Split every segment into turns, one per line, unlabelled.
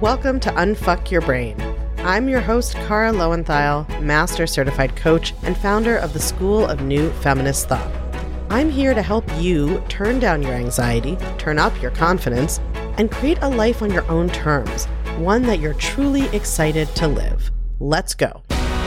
Welcome to Unfuck Your Brain. I'm your host, Cara Lowenthal, Master Certified Coach and founder of the School of New Feminist Thought. I'm here to help you turn down your anxiety, turn up your confidence, and create a life on your own terms, one that you're truly excited to live. Let's go.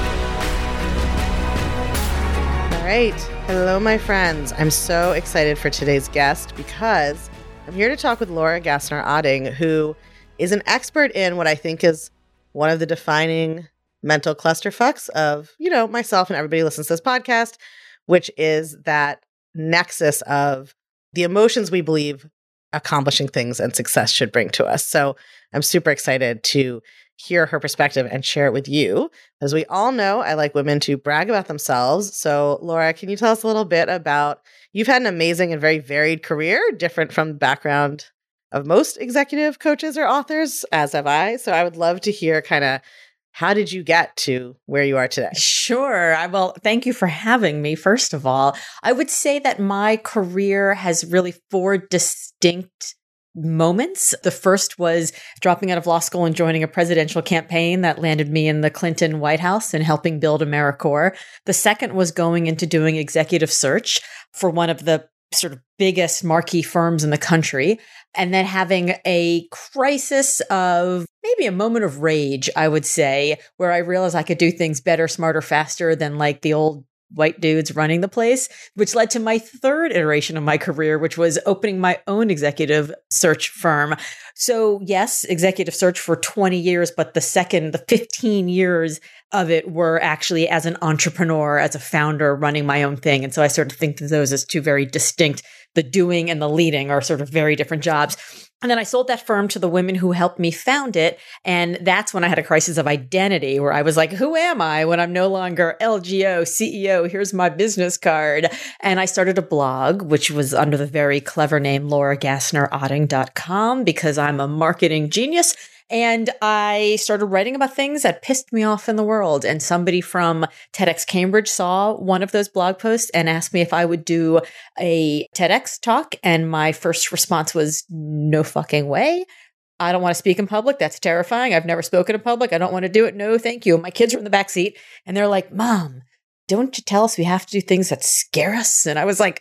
All right. Hello, my friends. I'm so excited for today's guest because I'm here to talk with Laura Gassner-Otting, who is an expert in what I think is one of the defining mental clusterfucks of, myself and everybody who listens to this podcast, which is that nexus of the emotions we believe accomplishing things and success should bring to us. So I'm super excited to hear her perspective and share it with you. As we all know, I like women to brag about themselves. So Laura, can you tell us a little bit about, you've had an amazing and very varied career, different from the background of most executive coaches or authors, as have I. So I would love to hear kind of, how did you get to where you are today?
Sure. Well, thank you for having me, first of all. I would say that my career has really four distinct moments. The first was dropping out of law school and joining a presidential campaign that landed me in the Clinton White House and helping build AmeriCorps. The second was going into doing executive search for one of the sort of biggest marquee firms in the country, and then having a crisis of maybe a moment of rage, I would say, where I realized I could do things better, smarter, faster than like the old white dudes running the place, which led to my third iteration of my career, which was opening my own executive search firm. So yes, executive search for 20 years, but the 15 years of it were actually as an entrepreneur, as a founder running my own thing. And so I sort of think of those as two very distinct, the doing and the leading are sort of very different jobs. And then I sold that firm to the women who helped me found it. And that's when I had a crisis of identity where I was like, who am I when I'm no longer LGO, CEO? Here's my business card. And I started a blog, which was under the very clever name lauragassnerotting.com because I'm a marketing genius. And I started writing about things that pissed me off in the world. And somebody from TEDx Cambridge saw one of those blog posts and asked me if I would do a TEDx talk. And my first response was, no fucking way. I don't want to speak in public. That's terrifying. I've never spoken in public. I don't want to do it. No, thank you. My kids were in the back seat and they're like, Mom, don't you tell us we have to do things that scare us? And I was like,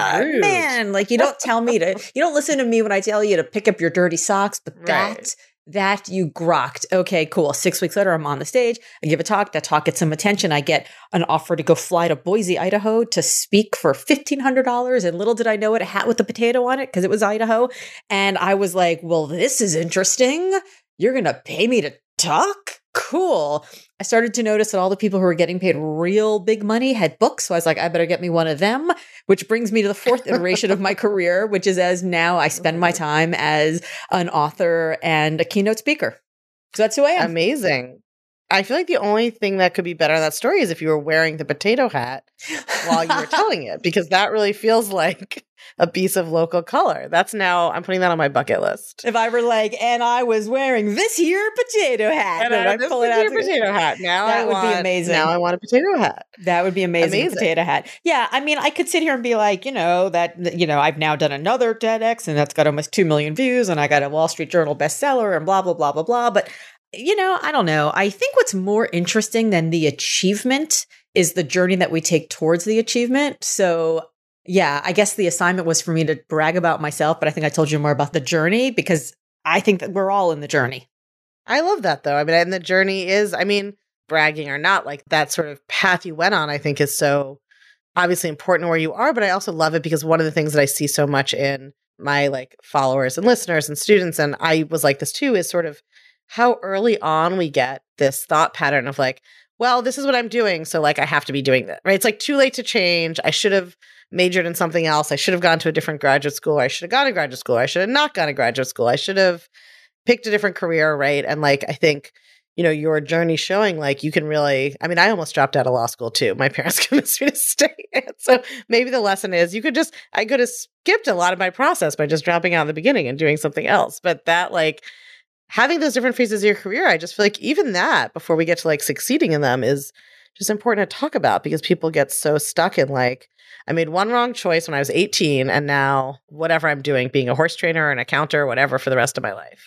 man, like you don't listen to me when I tell you to pick up your dirty socks, but that you grokked. Okay, cool. 6 weeks later, I'm on the stage. I give a talk. That talk gets some attention. I get an offer to go fly to Boise, Idaho to speak for $1,500. And little did I know it, a hat with a potato on it because it was Idaho. And I was like, well, this is interesting. You're going to pay me to talk? Cool. I started to notice that all the people who were getting paid real big money had books. So I was like, I better get me one of them, which brings me to the fourth iteration of my career, which is as now I spend my time as an author and a keynote speaker. So that's who I am.
Amazing. I feel like the only thing that could be better in that story is if you were wearing the potato hat while you were telling it, because that really feels like a piece of local color. I'm putting that on my bucket list.
If I were like, and I was wearing this here potato hat.
And I pull it out potato hat. Now
that would be amazing.
Now I want a potato hat.
That would be amazing. Potato hat. Yeah. I mean, I could sit here and be like, I've now done another TEDx and that's got almost 2 million views and I got a Wall Street Journal bestseller and blah, blah, blah, blah, blah. But I don't know. I think what's more interesting than the achievement is the journey that we take towards the achievement. So yeah, I guess the assignment was for me to brag about myself, but I think I told you more about the journey because I think that we're all in the journey.
I love that though. I mean, and the journey is, bragging or not, like that sort of path you went on, I think is so obviously important where you are, but I also love it because one of the things that I see so much in my followers and listeners and students, and I was like this too, is sort of how early on we get this thought pattern of well, this is what I'm doing. So I have to be doing that, right? It's too late to change. I should have majored in something else. I should have gone to a different graduate school. I should have gone to graduate school. I should have not gone to graduate school. I should have picked a different career, right? And I think, your journey showing you can really, I almost dropped out of law school too. My parents convinced me to stay. So maybe the lesson is I could have skipped a lot of my process by just dropping out in the beginning and doing something else. But that having those different phases of your career, I just feel like even that before we get to succeeding in them is just important to talk about because people get so stuck in I made one wrong choice when I was 18 and now whatever I'm doing, being a horse trainer or an accountant or whatever for the rest of my life.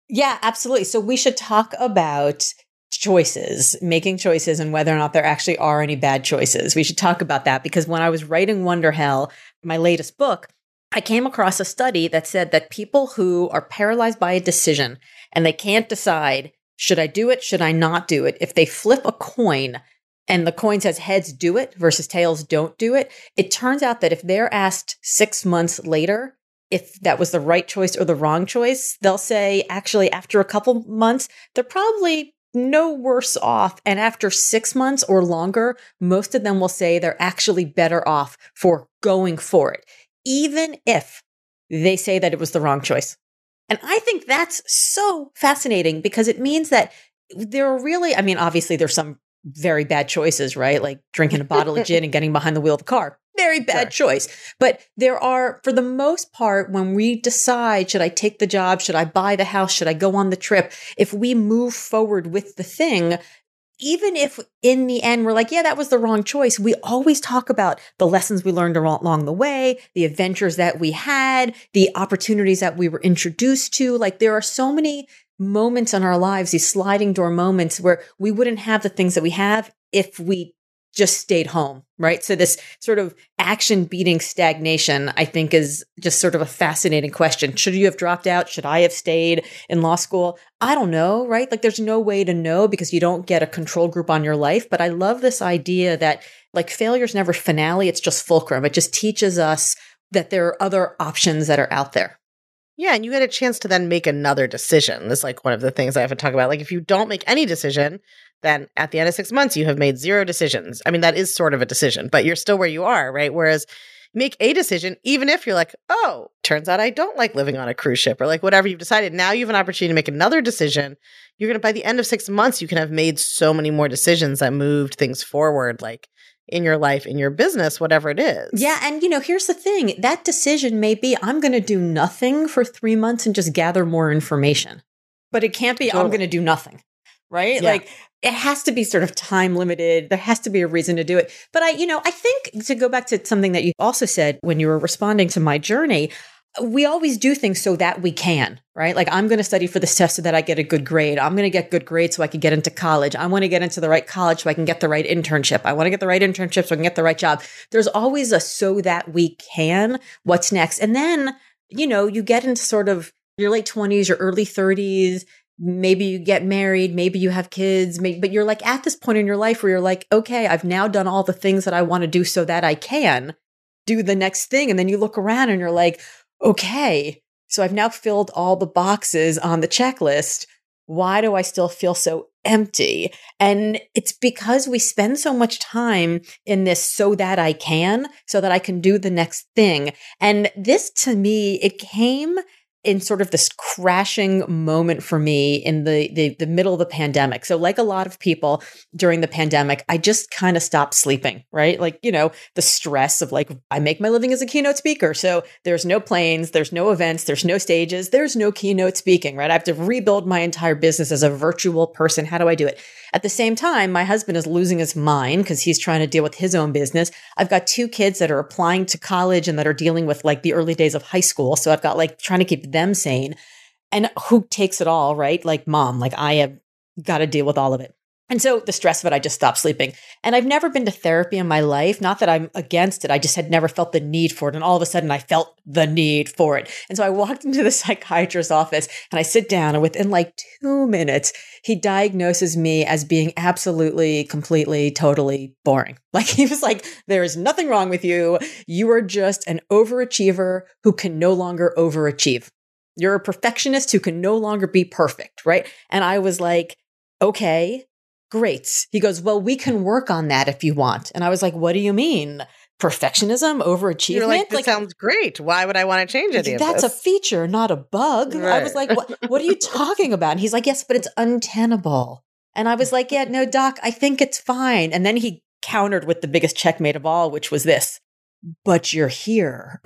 Yeah, absolutely. So we should talk about choices, making choices, and whether or not there actually are any bad choices. We should talk about that because when I was writing Wonder Hell, my latest book, I came across a study that said that people who are paralyzed by a decision and they can't decide, should I do it? Should I not do it? If they flip a coin and the coin says heads, do it versus tails, don't do it. It turns out that if they're asked 6 months later, if that was the right choice or the wrong choice, they'll say, actually, after a couple months, they're probably no worse off. And after 6 months or longer, most of them will say they're actually better off for going for it, even if they say that it was the wrong choice. And I think that's so fascinating because it means that there are really, I mean, obviously there's some very bad choices, right? Like drinking a bottle of gin and getting behind the wheel of the car. Very bad choice. But there are, for the most part, when we decide, should I take the job? Should I buy the house? Should I go on the trip? If we move forward with the thing, even if in the end we're like, yeah, that was the wrong choice, we always talk about the lessons we learned along the way, the adventures that we had, the opportunities that we were introduced to. Like there are so many moments in our lives, these sliding door moments where we wouldn't have the things that we have if we just stayed home, right? So this sort of action beating stagnation, I think, is just sort of a fascinating question. Should you have dropped out? Should I have stayed in law school? I don't know, right? Like there's no way to know because you don't get a control group on your life. But I love this idea that like failure's never finale. It's just fulcrum. It just teaches us that there are other options that are out there.
Yeah, and you get a chance to then make another decision. That's like one of the things I have to talk about. Like if you don't make any decision, then at the end of 6 months, you have made 0 decisions. I mean, that is sort of a decision, but you're still where you are, right? Whereas make a decision, even if you're like, oh, turns out I don't like living on a cruise ship or like whatever you've decided. Now you have an opportunity to make another decision. You're going to, by the end of 6 months, you can have made so many more decisions that moved things forward, like in your life, in your business, whatever it is.
Yeah. And, here's the thing. That decision may be, I'm going to do nothing for 3 months and just gather more information. But it can't be, totally. I'm going to do nothing, right? Yeah. Like it has to be sort of time limited. There has to be a reason to do it. But I think to go back to something that you also said when you were responding to my journey, we always do things so that we can, right? Like I'm going to study for this test so that I get a good grade. I'm going to get good grades so I can get into college. I want to get into the right college so I can get the right internship. I want to get the right internship so I can get the right job. There's always a so that we can, what's next? And then, you get into sort of your late 20s, your early 30s. Maybe you get married, maybe you have kids, but you're like at this point in your life where you're like, okay, I've now done all the things that I want to do so that I can do the next thing. And then you look around and you're like, okay, so I've now filled all the boxes on the checklist. Why do I still feel so empty? And it's because we spend so much time in this so that I can do the next thing. And this to me, it came in sort of this crashing moment for me in the middle of the pandemic. So like a lot of people during the pandemic, I just kind of stopped sleeping, right? Like, the stress of like, I make my living as a keynote speaker. So there's no planes, there's no events, there's no stages, there's no keynote speaking, right? I have to rebuild my entire business as a virtual person. How do I do it? At the same time, my husband is losing his mind because he's trying to deal with his own business. I've got 2 kids that are applying to college and that are dealing with like the early days of high school. So I've got like trying to keep them sane. And who takes it all, right? Like mom, like I have got to deal with all of it. And so the stress of it, I just stopped sleeping. And I've never been to therapy in my life. Not that I'm against it. I just had never felt the need for it. And all of a sudden I felt the need for it. And so I walked into the psychiatrist's office and I sit down and within like 2 minutes, he diagnoses me as being absolutely, completely, totally boring. Like he was like, there is nothing wrong with you. You are just an overachiever who can no longer overachieve. You're a perfectionist who can no longer be perfect, right? And I was like, okay, great. He goes, well, we can work on that if you want. And I was like, what do you mean? Perfectionism, overachievement?
You're like, this sounds great. Why would I want to change any of this?
That's a feature, not a bug. Right. I was like, what are you talking about? And he's like, yes, but it's untenable. And I was like, yeah, no, doc, I think it's fine. And then he countered with the biggest checkmate of all, which was this, but you're here.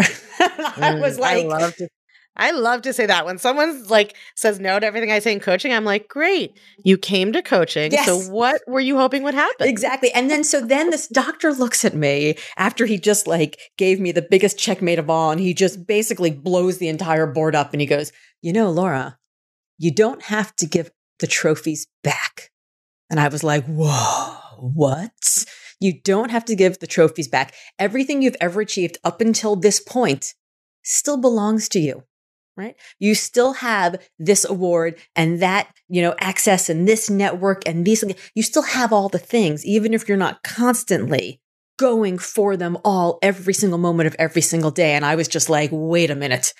I was like,
I love to say that when someone like says no to everything I say in coaching, I'm like, great, you came to coaching. Yes. So what were you hoping would happen?
Exactly. And then this doctor looks at me after he just like gave me the biggest checkmate of all. And he just basically blows the entire board up and he goes, Laura, you don't have to give the trophies back. And I was like, whoa, what? You don't have to give the trophies back. Everything you've ever achieved up until this point still belongs to you, right? You still have this award and that, access and this network and these, you still have all the things, even if you're not constantly going for them all every single moment of every single day. And I was just like, wait a minute,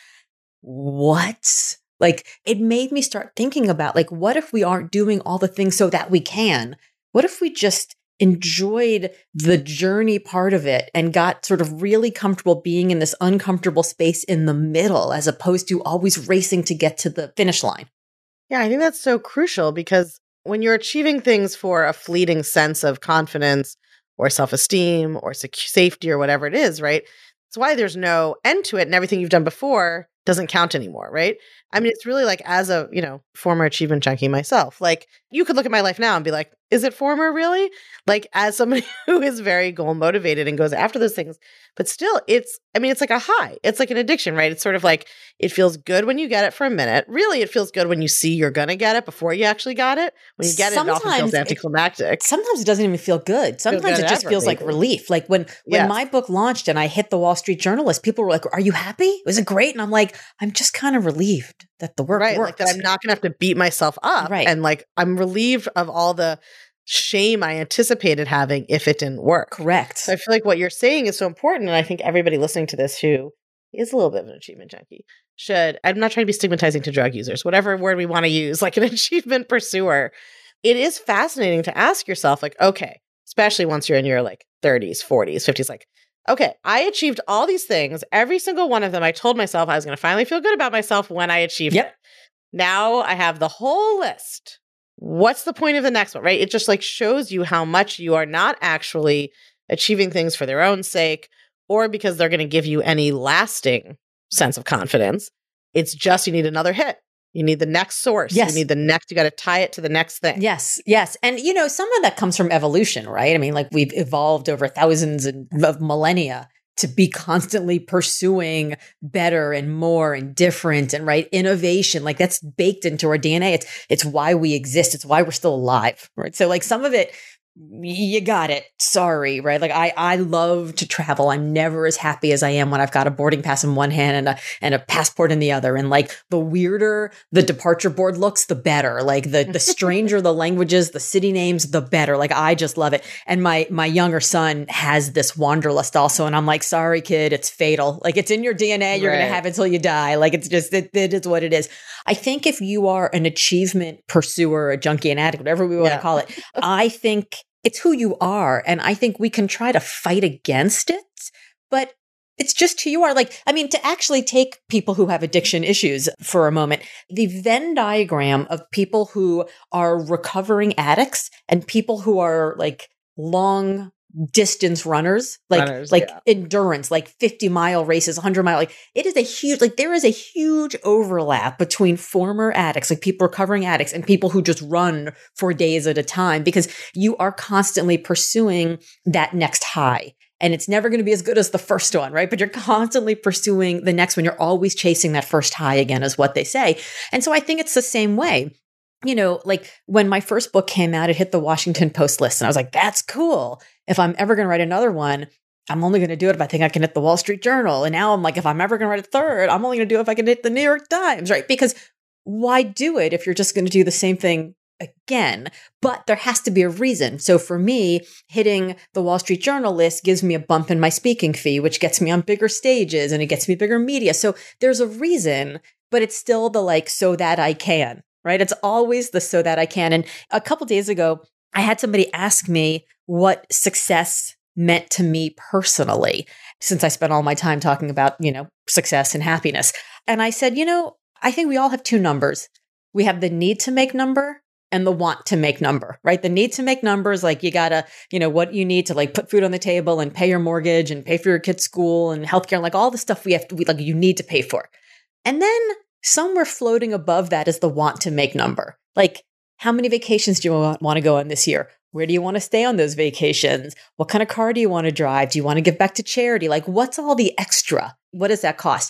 what? Like, it made me start thinking about, like, what if we aren't doing all the things so that we can? What if we just enjoyed the journey part of it and got sort of really comfortable being in this uncomfortable space in the middle, as opposed to always racing to get to the finish line?
Yeah, I think that's so crucial, because when you're achieving things for a fleeting sense of confidence or self-esteem or safety or whatever it is, right? That's why there's no end to it, and everything you've done before doesn't count anymore, right? I mean, it's really like, as a, former achievement junkie myself, like, you could look at my life now and be like, is it former really? Like, as somebody who is very goal motivated and goes after those things, but still it's like a high. It's like an addiction, right? It's sort of like, it feels good when you get it for a minute. Really, it feels good when you see you're going to get it before you actually got it. When you get it, it often feels anticlimactic.
Sometimes it doesn't even feel good. Sometimes it just feels like relief. Like when my book launched and I hit the Wall Street Journal list, people were like, are you happy? Was it great? And I'm like, I'm just kind of relieved that the work worked.
Like that I'm not going to have to beat myself up.
Right.
And like, I'm relieved of all the shame I anticipated having if it didn't work.
Correct.
So I feel like what you're saying is so important. And I think everybody listening to this who is a little bit of an achievement junkie should, I'm not trying to be stigmatizing to drug users, whatever word we want to use, like an achievement pursuer. It is fascinating to ask yourself, like, okay, especially once you're in your like 30s, 40s, 50s, like, okay, I achieved all these things. Every single one of them, I told myself I was going to finally feel good about myself when I achieved it. Now I have the whole list. What's the point of the next one, right? It just like shows you how much you are not actually achieving things for their own sake or because they're going to give you any lasting sense of confidence. It's just, you need another hit. You need the next source.
Yes.
You need the next, you got to tie it to the next thing.
Yes. Yes. And, some of that comes from evolution, right? I mean, like, we've evolved over thousands of millennia to be constantly pursuing better and more and different and innovation. Like, that's baked into our DNA. It's why we exist. It's why we're still alive, right? So like, some of it, you got it. Sorry, right? Like, I love to travel. I'm never as happy as I am when I've got a boarding pass in one hand and a passport in the other. And like, the weirder the departure board looks, the better. Like, the stranger the languages, the city names, the better. Like, I just love it. And my younger son has this wanderlust also. And I'm like, sorry, kid, it's fatal. Like, it's in your DNA. You're going to have it till you die. Like, it's just, it is what it is. I think if you are an achievement pursuer, a junkie, an addict, whatever we want to call it, I think it's who you are. And I think we can try to fight against it, but it's just who you are. Like, I mean, to actually take people who have addiction issues for a moment, the Venn diagram of people who are recovering addicts and people who are like long distance runners, endurance, like 50-mile races, 100-mile, like, it is a huge, like, there is a huge overlap between former addicts, like people recovering addicts, and people who just run for days at a time, because you are constantly pursuing that next high. And it's never going to be as good as the first one, right? But you're constantly pursuing the next one. You're always chasing that first high again, is what they say. And so I think it's the same way. Like, when my first book came out, it hit the Washington Post list. And I was like, that's cool. If I'm ever going to write another one, I'm only going to do it if I think I can hit the Wall Street Journal. And now I'm like, if I'm ever going to write a third, I'm only going to do it if I can hit the New York Times, right? Because why do it if you're just going to do the same thing again? But there has to be a reason. So for me, hitting the Wall Street Journal list gives me a bump in my speaking fee, which gets me on bigger stages and it gets me bigger media. So there's a reason, but it's still the like, so that I can, right? It's always the so that I can. And a couple days ago, I had somebody ask me what success meant to me personally, since I spent all my time talking about, success and happiness. And I said, I think we all have two numbers. We have the need to make number and the want to make number, right? The need to make numbers, like, you gotta, what you need to like put food on the table and pay your mortgage and pay for your kid's school and healthcare, like all the stuff you need to pay for. And then somewhere floating above that is the want to make number. Like, how many vacations do you want to go on this year? Where do you want to stay on those vacations? What kind of car do you want to drive? Do you want to give back to charity? Like, what's all the extra? What does that cost?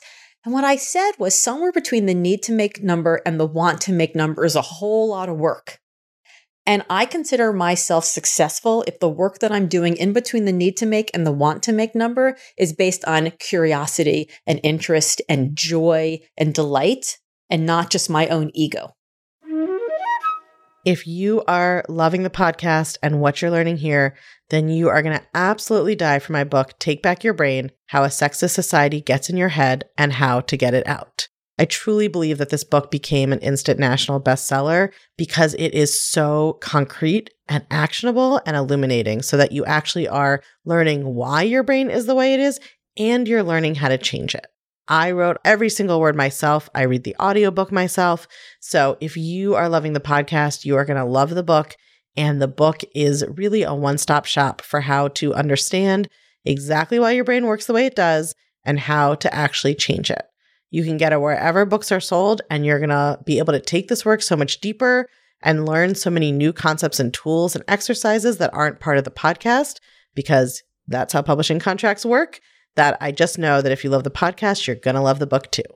And what I said was somewhere between the need to make number and the want to make number is a whole lot of work. And I consider myself successful if the work that I'm doing in between the need to make and the want to make number is based on curiosity and interest and joy and delight and not just my own ego.
If you are loving the podcast and what you're learning here, then you are going to absolutely die for my book, Take Back Your Brain: How a Sexist Society Gets in Your Head and How to Get It Out. I truly believe that this book became an instant national bestseller because it is so concrete and actionable and illuminating, so that you actually are learning why your brain is the way it is and you're learning how to change it. I wrote every single word myself. I read the audiobook myself. So if you are loving the podcast, you are going to love the book. And the book is really a one-stop shop for how to understand exactly why your brain works the way it does and how to actually change it. You can get it wherever books are sold, and you're going to be able to take this work so much deeper and learn so many new concepts and tools and exercises that aren't part of the podcast, because that's how publishing contracts work. That I just know that if you love the podcast, you're going to love the book too.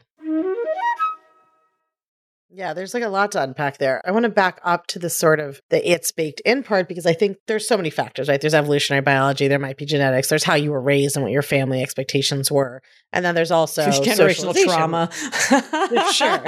Yeah, there's like a lot to unpack there. I want to back up to the sort of the it's baked in part, because I think there's so many factors, right? There's evolutionary biology, there might be genetics, there's how you were raised and what your family expectations were. And then there's also
generational trauma.
Sure.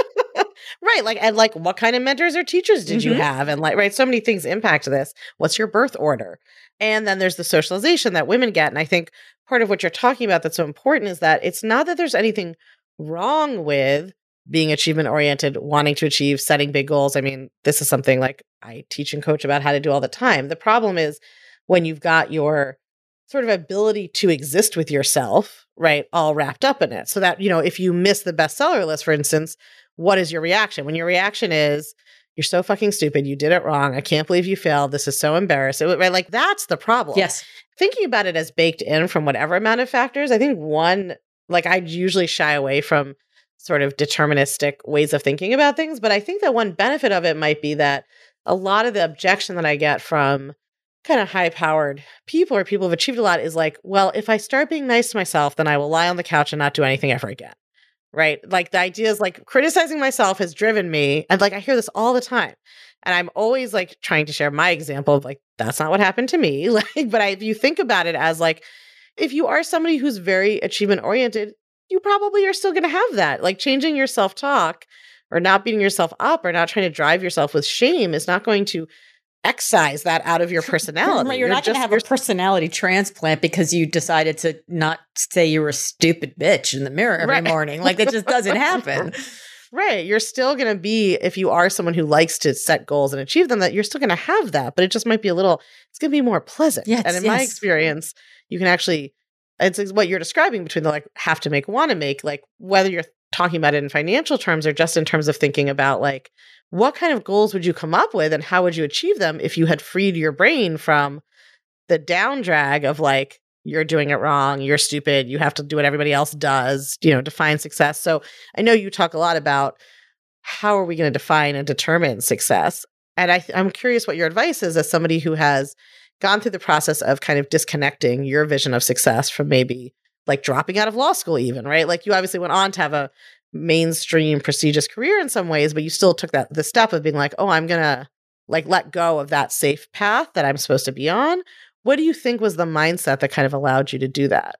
Right. Like what kind of mentors or teachers did you have? And right. So many things impact this. What's your birth order? And then there's the socialization that women get. And I think part of what you're talking about that's so important is that it's not that there's anything wrong with being achievement oriented, wanting to achieve, setting big goals. I mean, this is something like I teach and coach about how to do all the time. The problem is when you've got your sort of ability to exist with yourself, right, all wrapped up in it. So that, if you miss the bestseller list, for instance, what is your reaction? When your reaction is, you're so fucking stupid, you did it wrong, I can't believe you failed, this is so embarrassing, right? Like, that's the problem.
Yes.
Thinking about it as baked in from whatever amount of factors, I think one, I usually shy away from sort of deterministic ways of thinking about things, but I think that one benefit of it might be that a lot of the objection that I get from kind of high-powered people or people who've achieved a lot is like, well, if I start being nice to myself, then I will lie on the couch and not do anything ever again. Right? Like, the idea is like criticizing myself has driven me. And I hear this all the time. And I'm always trying to share my example of that's not what happened to me. But if you think about it as if you are somebody who's very achievement oriented, you probably are still going to have that. Changing your self-talk or not beating yourself up or not trying to drive yourself with shame is not going to excise that out of your personality.
Right, you're not going to have a personality transplant because you decided to not say you were a stupid bitch in the mirror every morning. It just doesn't happen.
Right. You're still going to be, if you are someone who likes to set goals and achieve them, that you're still going to have that, but it just might be it's going to be more pleasant.
Yes,
and in my experience, you can actually, it's what you're describing between the have to make, want to make, whether you're talking about it in financial terms or just in terms of thinking about what kind of goals would you come up with and how would you achieve them if you had freed your brain from the down drag of you're doing it wrong, you're stupid, you have to do what everybody else does, define success. So I know you talk a lot about how are we going to define and determine success. And I'm curious what your advice is as somebody who has gone through the process of kind of disconnecting your vision of success from maybe dropping out of law school even, right? You obviously went on to have a mainstream prestigious career in some ways, but you still took the step of being oh, I'm going to let go of that safe path that I'm supposed to be on. What do you think was the mindset that kind of allowed you to do that?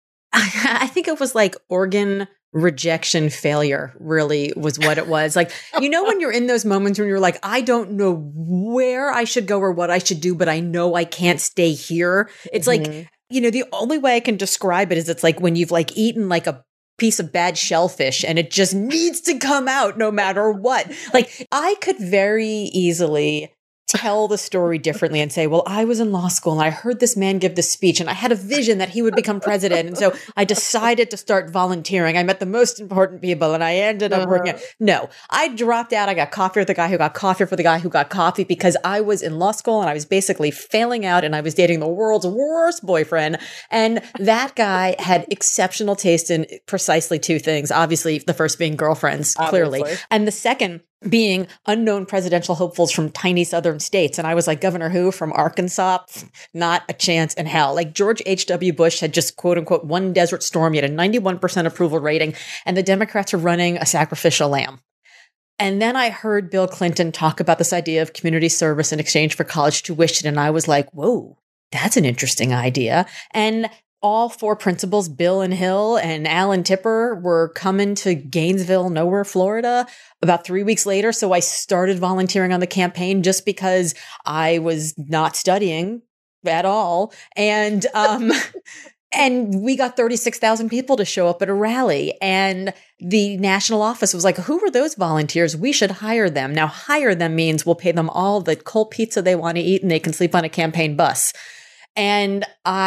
I think it was organ rejection failure really was what it was. When you're in those moments when you're I don't know where I should go or what I should do, but I know I can't stay here. It's the only way I can describe it is it's when you've eaten a piece of bad shellfish and it just needs to come out no matter what. I could very easily tell the story differently and say, well, I was in law school and I heard this man give this speech and I had a vision that he would become president. And so I decided to start volunteering. I met the most important people and I ended up working out. No, I dropped out. I got coffee with the guy who got coffee for the guy who got coffee because I was in law school and I was basically failing out and I was dating the world's worst boyfriend. And that guy had exceptional taste in precisely two things. Obviously, the first being girlfriends, clearly. And the second being unknown presidential hopefuls from tiny southern states. And I was like, Governor who from Arkansas? Not a chance in hell. Like George H.W. Bush had just quote unquote won Desert Storm. He had a 91% approval rating, and the Democrats are running a sacrificial lamb. And then I heard Bill Clinton talk about this idea of community service in exchange for college tuition. And I was like, whoa, that's an interesting idea. And all four principals, Bill and Hill and Alan Tipper, were coming to Gainesville, nowhere, Florida, about 3 weeks later. So I started volunteering on the campaign just because I was not studying at all. And, and we got 36,000 people to show up at a rally. And the national office was like, who are those volunteers? We should hire them. Now, hire them means we'll pay them all the cold pizza they want to eat and they can sleep on a campaign bus. And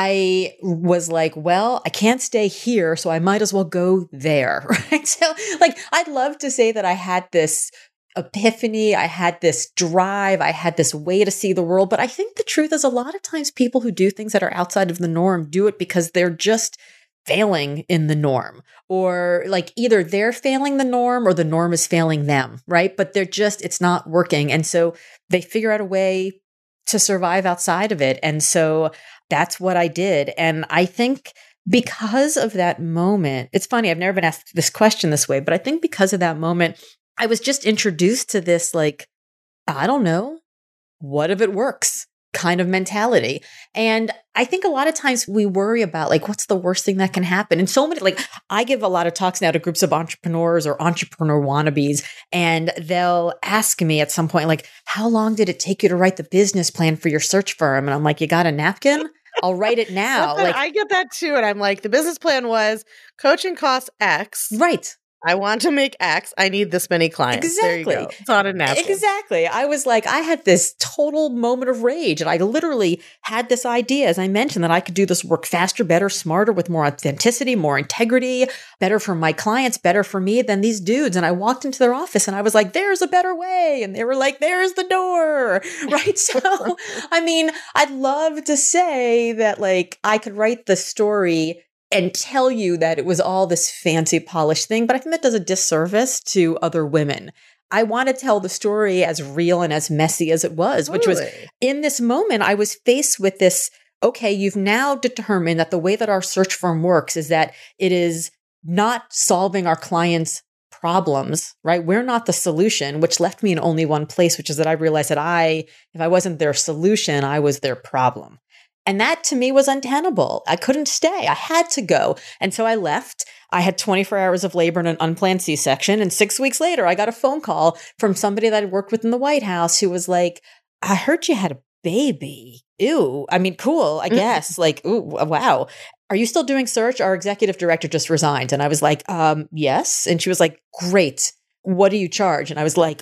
I was like, well, I can't stay here, so I might as well go there, right? So like, I'd love to say that I had this epiphany, I had this drive, I had this way to see the world. But I think the truth is a lot of times people who do things that are outside of the norm do it because they're just failing in the norm, or like either they're failing the norm or the norm is failing them, right? But it's not working. And so they figure out a way to survive outside of it. And so that's what I did. And I think because of that moment, it's funny, I've never been asked this question this way, but I think because of that moment, I was just introduced to this, like, I don't know, what if it works kind of mentality. And I think a lot of times we worry about like, what's the worst thing that can happen? And so many, like I give a lot of talks now to groups of entrepreneurs or entrepreneur wannabes, and they'll ask me at some point, like, how long did it take you to write the business plan for your search firm? And I'm like, you got a napkin? I'll write it now.
Like I get that too. And I'm like, the business plan was coaching costs X.
Right.
I want to make X. I need this many clients.
Exactly.
There you go. It's on a napkin.
Exactly. I was like, I had this total moment of rage. And I literally had this idea, as I mentioned, that I could do this work faster, better, smarter, with more authenticity, more integrity, better for my clients, better for me than these dudes. And I walked into their office and I was like, there's a better way. And they were like, there's the door. Right. So, I mean, I'd love to say that like I could write the story and tell you that it was all this fancy polished thing. But I think that does a disservice to other women. I want to tell the story as real and as messy as it was, which was in this moment, I was faced with this, okay, you've now determined that the way that our search firm works is that it is not solving our clients' problems, right? We're not the solution, which left me in only one place, which is that I realized that if I wasn't their solution, I was their problem. And that to me was untenable. I couldn't stay. I had to go. And so I left. I had 24 hours of labor and an unplanned C-section. And 6 weeks later, I got a phone call from somebody that I worked with in the White House who was like, I heard you had a baby. Ew. I mean, cool, I guess. Like, ooh, wow. Are you still doing search? Our executive director just resigned. And I was like, yes. And she was like, great. What do you charge? And I was like,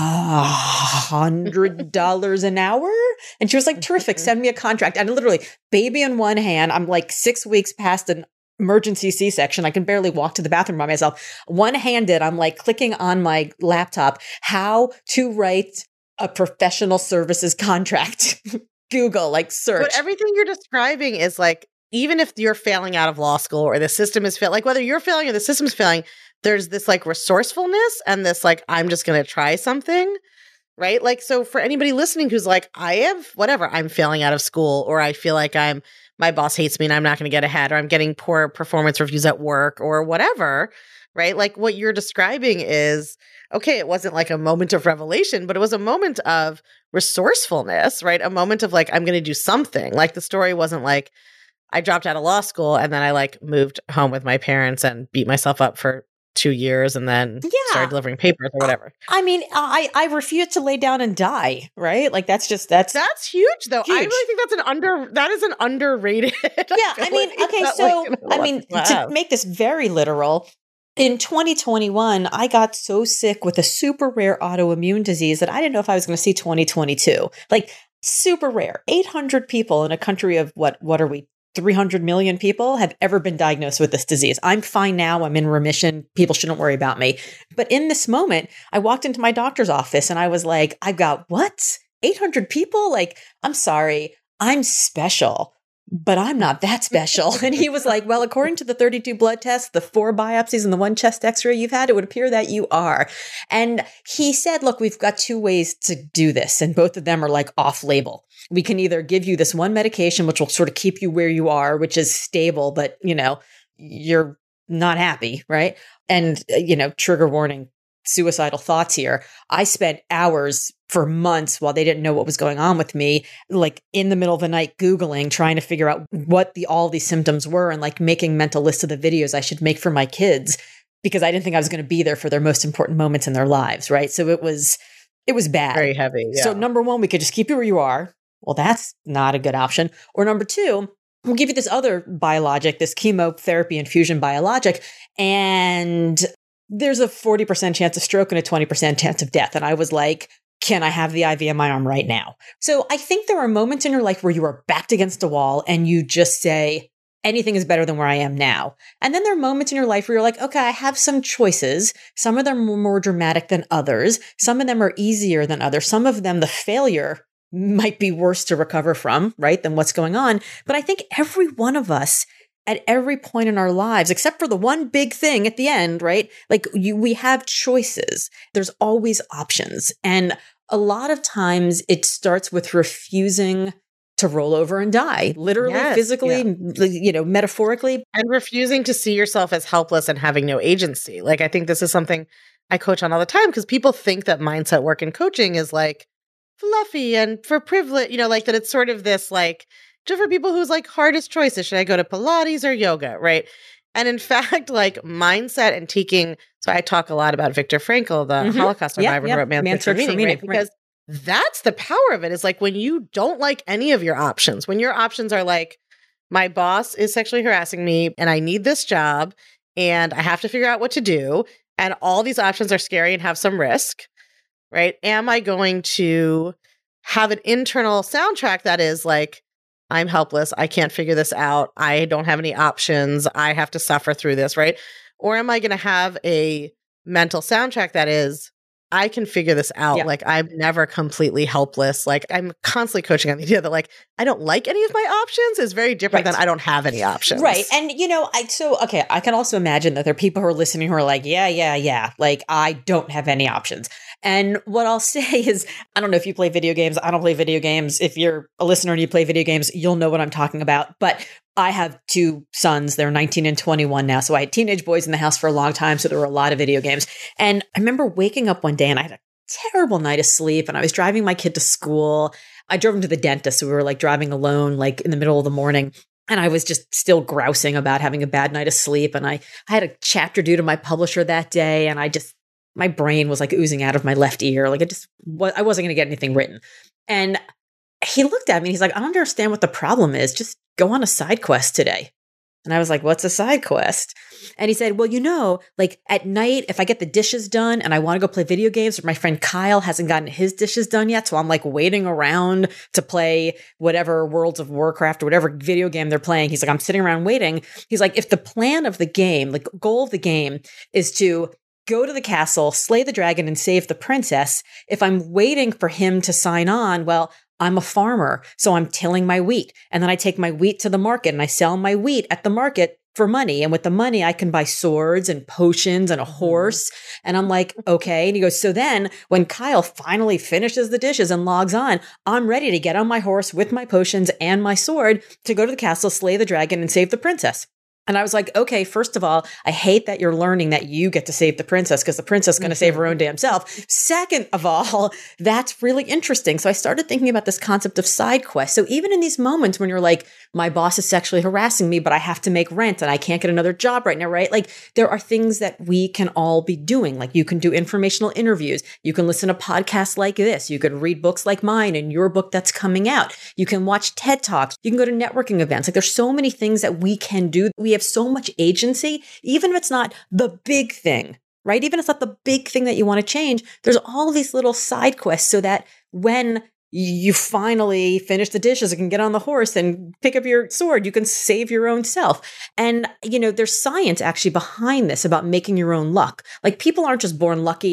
$100 an hour. And she was like, terrific. Send me a contract. And literally, baby in one hand, I'm like 6 weeks past an emergency C-section. I can barely walk to the bathroom by myself. One-handed, I'm like clicking on my laptop, how to write a professional services contract. Google, like search.
But everything you're describing is like, even if you're failing out of law school or the system is failing, like whether you're failing or the system's failing, there's this like resourcefulness and this like, I'm just going to try something, right? Like, so for anybody listening who's like, I'm failing out of school, or I feel like my boss hates me and I'm not going to get ahead, or I'm getting poor performance reviews at work or whatever, right? Like what you're describing is, okay, it wasn't like a moment of revelation, but it was a moment of resourcefulness, right? A moment of like, I'm going to do something. Like the story wasn't like, I dropped out of law school and then I like moved home with my parents and beat myself up for 2 years and then started delivering papers or whatever.
I mean, I refuse to lay down and die, right? Like that's huge though.
Huge. I really think that is an underrated.
Yeah. I mean, like, okay. So, I mean, to make this very literal, in 2021, I got so sick with a super rare autoimmune disease that I didn't know if I was going to see 2022. Like super rare. 800 people in a country of what are we? 300 million people have ever been diagnosed with this disease. I'm fine now. I'm in remission. People shouldn't worry about me. But in this moment, I walked into my doctor's office and I was like, I've got what? 800 people? Like, I'm sorry. I'm special. but I'm not that special. And he was like, well, according to the 32 blood tests, the 4 biopsies and the 1 chest x-ray you've had, it would appear that you are. And he said, look, we've got 2 ways to do this. And both of them are like off label. We can either give you this one medication, which will sort of keep you where you are, which is stable, but you're not happy, right? And, trigger warning, suicidal thoughts here. I spent hours for months while they didn't know what was going on with me, like in the middle of the night, Googling, trying to figure out what all these symptoms were and like making mental lists of the videos I should make for my kids because I didn't think I was going to be there for their most important moments in their lives. Right. So it was bad.
Very heavy. Yeah.
So number 1, we could just keep you where you are. Well, that's not a good option. Or number 2, we'll give you this other biologic, this chemotherapy infusion biologic, and there's a 40% chance of stroke and a 20% chance of death. And I was like, can I have the IV in my arm right now? So I think there are moments in your life where you are backed against a wall and you just say, anything is better than where I am now. And then there are moments in your life where you're like, okay, I have some choices. Some of them are more dramatic than others. Some of them are easier than others. Some of them, the failure might be worse to recover from, right, than what's going on. But I think every one of us at every point in our lives, except for the one big thing at the end, right? Like we have choices. There's always options. And a lot of times it starts with refusing to roll over and die, literally, physically, metaphorically.
And refusing to see yourself as helpless and having no agency. Like, I think this is something I coach on all the time because people think that mindset work and coaching is like fluffy and for privilege, like that it's sort of this like, just for people whose like hardest choices, should I go to Pilates or yoga, right? And in fact, like mindset and taking, so I talk a lot about Viktor Frankl, the Holocaust survivor who wrote Man's Search for Meaning, right? Because that's the power of it, is like when you don't like any of your options, when your options are like, my boss is sexually harassing me and I need this job and I have to figure out what to do. And all these options are scary and have some risk, right? Am I going to have an internal soundtrack that is like, I'm helpless. I can't figure this out. I don't have any options. I have to suffer through this, right? Or am I going to have a mental soundtrack that is, I can figure this out. Yeah. Like, I'm never completely helpless. Like, I'm constantly coaching on the idea that like, I don't like any of my options is very different than I don't have any options.
Right. And, I can also imagine that there are people who are listening who are like, yeah. Like, I don't have any options. And what I'll say is, I don't know if you play video games. I don't play video games. If you're a listener and you play video games, you'll know what I'm talking about. But I have 2 sons. They're 19 and 21 now. So I had teenage boys in the house for a long time. So there were a lot of video games. And I remember waking up one day and I had a terrible night of sleep and I was driving my kid to school. I drove him to the dentist. So we were like driving alone, like in the middle of the morning. And I was just still grousing about having a bad night of sleep. And I had a chapter due to my publisher that day. And my brain was like oozing out of my left ear. Like I wasn't going to get anything written. And he looked at me and he's like, I don't understand what the problem is. Just go on a side quest today. And I was like, what's a side quest? And he said, well, like at night, if I get the dishes done and I want to go play video games, or my friend Kyle hasn't gotten his dishes done yet. So I'm like waiting around to play whatever Worlds of Warcraft or whatever video game they're playing. He's like, I'm sitting around waiting. He's like, if the plan of the game, like goal of the game is to go to the castle, slay the dragon, and save the princess. If I'm waiting for him to sign on, well, I'm a farmer, so I'm tilling my wheat. And then I take my wheat to the market and I sell my wheat at the market for money. And with the money, I can buy swords and potions and a horse. And I'm like, okay. And he goes, so then when Kyle finally finishes the dishes and logs on, I'm ready to get on my horse with my potions and my sword to go to the castle, slay the dragon, and save the princess. And I was like, okay, first of all, I hate that you're learning that you get to save the princess because the princess is going to save her own damn self. Second of all, that's really interesting. So I started thinking about this concept of side quests. So even in these moments when you're like, my boss is sexually harassing me, but I have to make rent and I can't get another job right now, right? Like there are things that we can all be doing. Like you can do informational interviews. You can listen to podcasts like this. You can read books like mine and your book that's coming out. You can watch TED Talks. You can go to networking events. Like there's so many things that we can do. We have so much agency, even if it's not the big thing, right? Even if it's not the big thing that you want to change, there's all these little side quests so that when you finally finish the dishes and can get on the horse and pick up your sword, you can save your own self. And, there's science actually behind this about making your own luck. Like people aren't just born lucky.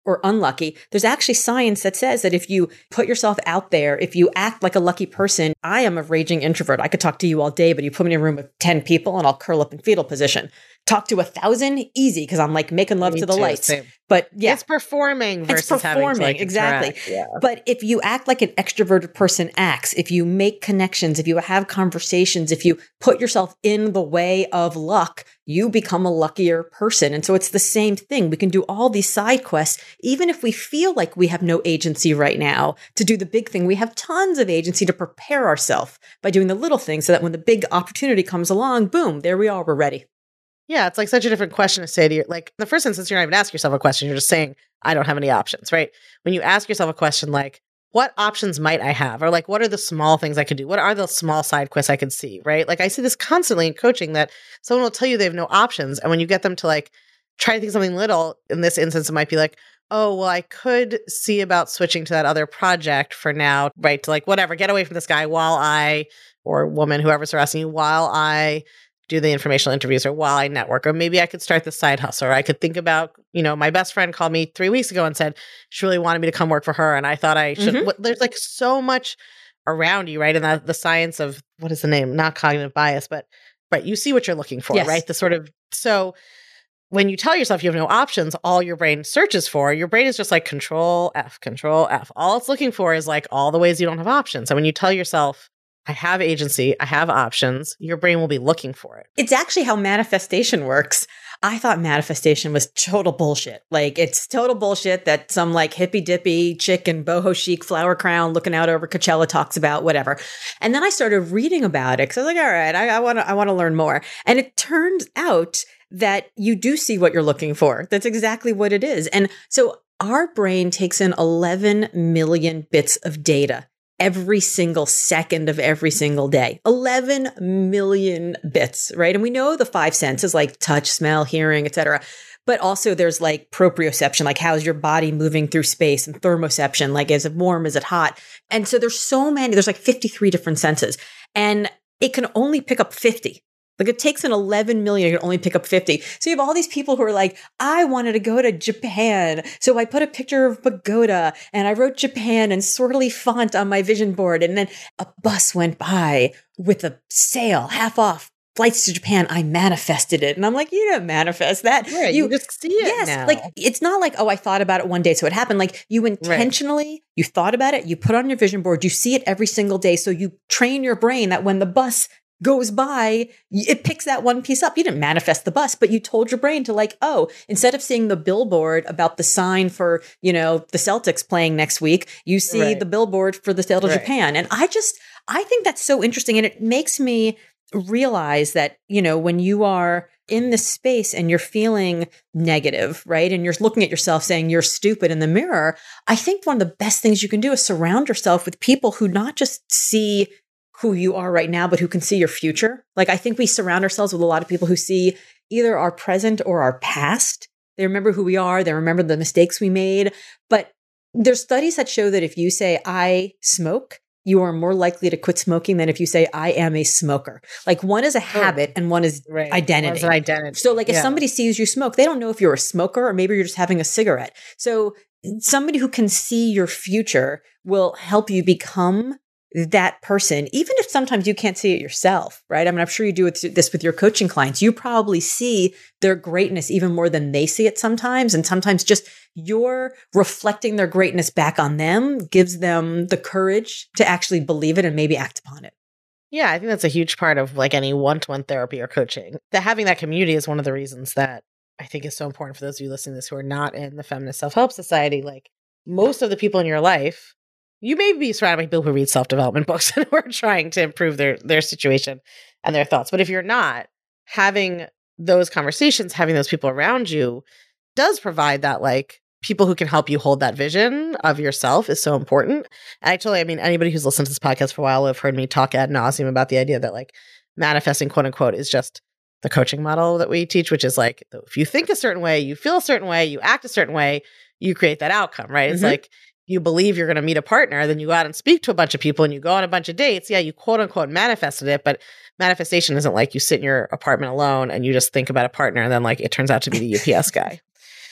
or unlucky. There's actually science that says that if you put yourself out there, if you act like a lucky person, I am a raging introvert. I could talk to you all day, but you put me in a room with 10 people and I'll curl up in fetal position. Talk to 1,000, easy, because I'm like making love to the lights.
Same.
But yeah.
It's performing versus having to like
exactly.
Yeah.
But if you act like an extroverted person acts, if you make connections, if you have conversations, if you put yourself in the way of luck, you become a luckier person. And so it's the same thing. We can do all these side quests, even if we feel like we have no agency right now to do the big thing. We have tons of agency to prepare ourselves by doing the little things so that when the big opportunity comes along, boom, there we are, we're ready.
Yeah, it's like such a different question to say to your, like, in the first instance, you're not even asking yourself a question. You're just saying, I don't have any options, right? When you ask yourself a question like, what options might I have? Or like, what are the small things I could do? What are the small side quests I could see, right? Like, I see this constantly in coaching that someone will tell you they have no options. And when you get them to like, try to think of something little, in this instance, it might be like, oh, well, I could see about switching to that other project for now, right? To like, whatever, get away from this guy while I, or woman, whoever's harassing you, while I do the informational interviews or while I network, or maybe I could start the side hustle, or I could think about, my best friend called me 3 weeks ago and said she really wanted me to come work for her. And I thought I should, there's like so much around you, right? And the science of, what is the name? Not cognitive bias, but right. You see what you're looking for,
yes.
right? The sort of, so when you tell yourself you have no options, all your brain searches for, your brain is just like control F. All it's looking for is like all the ways you don't have options. And when you tell yourself, I have agency, I have options, your brain will be looking for it.
It's actually how manifestation works. I thought manifestation was total bullshit. Like, it's total bullshit that some like hippy dippy chick in boho chic flower crown looking out over Coachella talks about, whatever. And then I started reading about it because I was like, all right, I want to learn more. And it turns out that you do see what you're looking for. That's exactly what it is. And so our brain takes in 11 million bits of data every single second of every single day. 11 million bits, right? And we know the five senses like touch, smell, hearing, etc. But also there's like proprioception, like how's your body moving through space, and thermoception, like is it warm, is it hot? And so there's so many, there's like 53 different senses, and it can only pick up 50. Like, it takes an 11 million, you can only pick up 50. So you have all these people who are like, I wanted to go to Japan. So I put a picture of pagoda and I wrote Japan in swirly font on my vision board. And then a bus went by with a sale, half off, flights to Japan. I manifested it. And I'm like, you didn't manifest that.
Right, you just see it now.
Like, it's not like, oh, I thought about it one day, so it happened. Like, you intentionally, you thought about it, you put it on your vision board, you see it every single day. So you train your brain that when the bus goes by, it picks that one piece up. You didn't manifest the bus, but you told your brain to like, oh, instead of seeing the billboard about the sign for, the Celtics playing next week, you see the billboard for the sale to Japan. And I think that's so interesting. And it makes me realize that, when you are in this space and you're feeling negative, right? And you're looking at yourself saying you're stupid in the mirror, I think one of the best things you can do is surround yourself with people who not just see who you are right now, but who can see your future. Like, I think we surround ourselves with a lot of people who see either our present or our past. They remember who we are. They remember the mistakes we made. But there's studies that show that if you say, I smoke, you are more likely to quit smoking than if you say, I am a smoker. Like, one is a habit and one is identity.
One's an identity.
So like, if somebody sees you smoke, they don't know if you're a smoker or maybe you're just having a cigarette. So somebody who can see your future will help you become that person, even if sometimes you can't see it yourself, right? I mean, I'm sure you do this with your coaching clients. You probably see their greatness even more than they see it sometimes. And sometimes just you're reflecting their greatness back on them gives them the courage to actually believe it and maybe act upon it.
Yeah, I think that's a huge part of like any one-to-one therapy or coaching. That having that community is one of the reasons that I think is so important for those of you listening to this who are not in the Feminist Self-Help Society. Like, most of the people in your life, you may be surrounded by people who read self-development books and who are trying to improve their situation and their thoughts. But if you're not, having those conversations, having those people around you does provide that, like, people who can help you hold that vision of yourself is so important. Actually, I mean, anybody who's listened to this podcast for a while have heard me talk ad nauseum about the idea that like manifesting, quote unquote, is just the coaching model that we teach, which is like, if you think a certain way, you feel a certain way, you act a certain way, you create that outcome, right? It's like, you believe you're going to meet a partner, then you go out and speak to a bunch of people and you go on a bunch of dates. Yeah, you quote unquote manifested it, but manifestation isn't like you sit in your apartment alone and you just think about a partner and then like it turns out to be the UPS guy.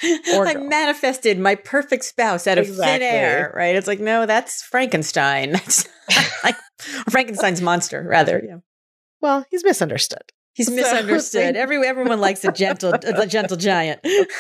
I manifested my perfect spouse out of thin air, right? It's like, no, that's Frankenstein. That's like Frankenstein's monster, rather. Yeah.
Well, he's misunderstood.
He's misunderstood. Everyone likes a gentle giant.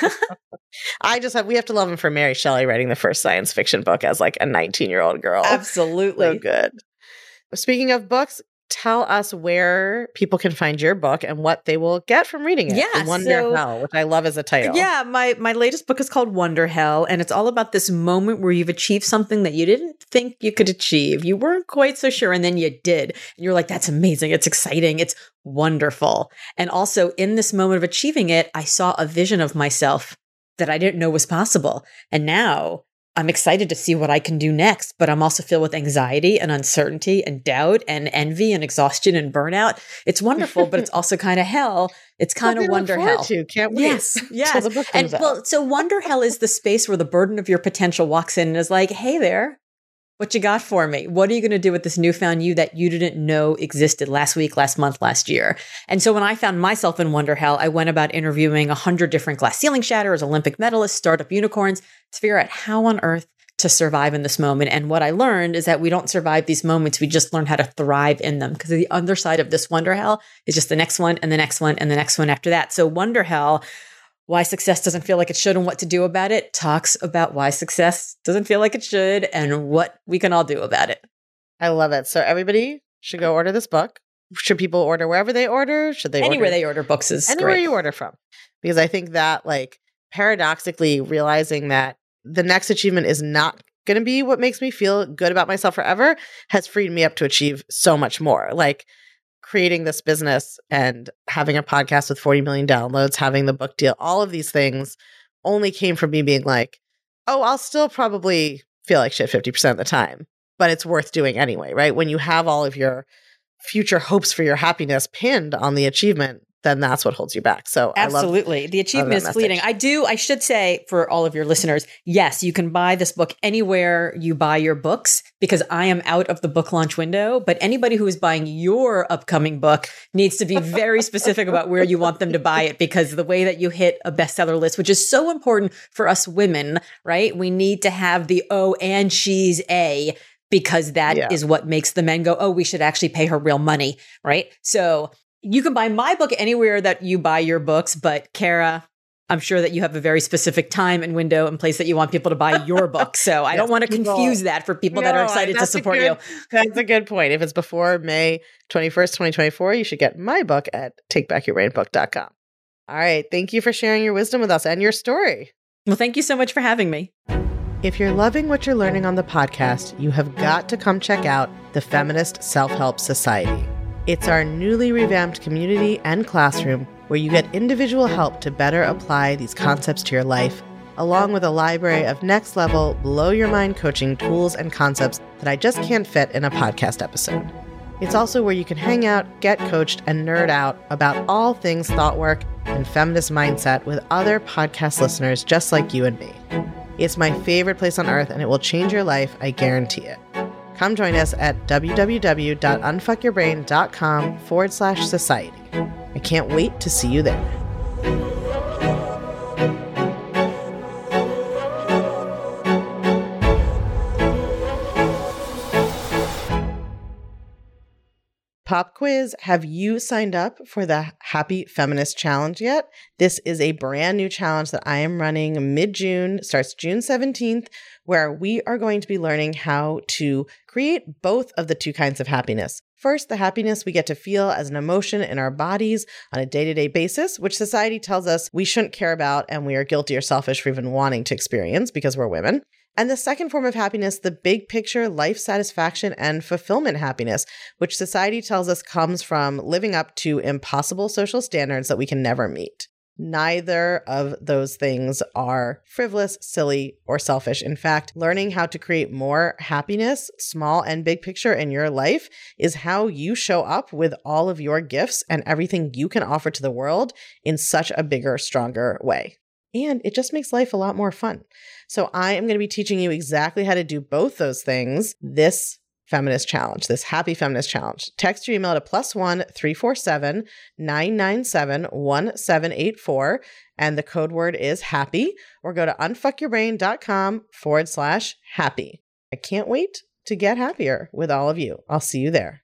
We have to love him for Mary Shelley writing the first science fiction book as like a 19-year-old girl.
Absolutely.
So good. Speaking of books, tell us where people can find your book and what they will get from reading it.
Yeah,
Wonder Hell, which I love as a title.
Yeah, my latest book is called Wonder Hell, and it's all about this moment where you've achieved something that you didn't think you could achieve. You weren't quite so sure, and then you did. And you're like, that's amazing. It's exciting. It's wonderful. And also in this moment of achieving it, I saw a vision of myself that I didn't know was possible. And now I'm excited to see what I can do next, but I'm also filled with anxiety and uncertainty and doubt and envy and exhaustion and burnout. It's wonderful, but it's also kind of hell. It's kind of Wonder Hell.
Can't wait.
Yes. So Wonder Hell is the space where the burden of your potential walks in and is like, hey there, what you got for me? What are you going to do with this newfound you that you didn't know existed last week, last month, last year? And so when I found myself in Wonder Hell, I went about interviewing 100 different glass ceiling shatterers, Olympic medalists, startup unicorns to figure out how on earth to survive in this moment. And what I learned is that we don't survive these moments. We just learn how to thrive in them, because the underside of this Wonder Hell is just the next one and the next one and the next one after that. So Wonder Hell, why success doesn't feel like it should and what to do about it, talks about why success doesn't feel like it should and what we can all do about it.
I love it. So everybody should go order this book. Should people order wherever they order? Should they
Anywhere they order books is
anywhere
great.
You order from. Because I think that, like, paradoxically realizing that the next achievement is not going to be what makes me feel good about myself forever has freed me up to achieve so much more. Like, creating this business and having a podcast with 40 million downloads, having the book deal, all of these things only came from me being like, oh, I'll still probably feel like shit 50% of the time, but it's worth doing anyway, right? When you have all of your future hopes for your happiness pinned on the achievement, then that's what holds you back. So
absolutely. The achievement is fleeting. I should say for all of your listeners, yes, you can buy this book anywhere you buy your books, because I am out of the book launch window. But anybody who is buying your upcoming book needs to be very specific about where you want them to buy it, because the way that you hit a bestseller list, which is so important for us women, right? We need to have the, oh, and she's a, because that is what makes the men go, oh, we should actually pay her real money, right? So you can buy my book anywhere that you buy your books, but Kara, I'm sure that you have a very specific time and window and place that you want people to buy your book. So I don't want to confuse that for people that are excited to support you.
That's a good point. If it's before May 21st, 2024, you should get my book at takebackyourbrainbook.com. All right. Thank you for sharing your wisdom with us and your story.
Well, thank you so much for having me.
If you're loving what you're learning on the podcast, you have got to come check out the Feminist Self-Help Society. It's our newly revamped community and classroom where you get individual help to better apply these concepts to your life, along with a library of next-level, blow-your-mind coaching tools and concepts that I just can't fit in a podcast episode. It's also where you can hang out, get coached, and nerd out about all things thought work and feminist mindset with other podcast listeners just like you and me. It's my favorite place on earth, and it will change your life, I guarantee it. Come join us at www.unfuckyourbrain.com/society. I can't wait to see you there. Pop quiz. Have you signed up for the Happy Feminist Challenge yet? This is a brand new challenge that I am running mid-June, starts June 17th, where we are going to be learning how to create both of the two kinds of happiness. First, the happiness we get to feel as an emotion in our bodies on a day-to-day basis, which society tells us we shouldn't care about and we are guilty or selfish for even wanting to experience because we're women. And the second form of happiness, the big picture life satisfaction and fulfillment happiness, which society tells us comes from living up to impossible social standards that we can never meet. Neither of those things are frivolous, silly, or selfish. In fact, learning how to create more happiness, small and big picture in your life, is how you show up with all of your gifts and everything you can offer to the world in such a bigger, stronger way. And it just makes life a lot more fun. So I am going to be teaching you exactly how to do both those things this feminist challenge, this happy feminist challenge. Text your email to +1 347 997 1784. And the code word is happy, or go to unfuckyourbrain.com/happy. I can't wait to get happier with all of you. I'll see you there.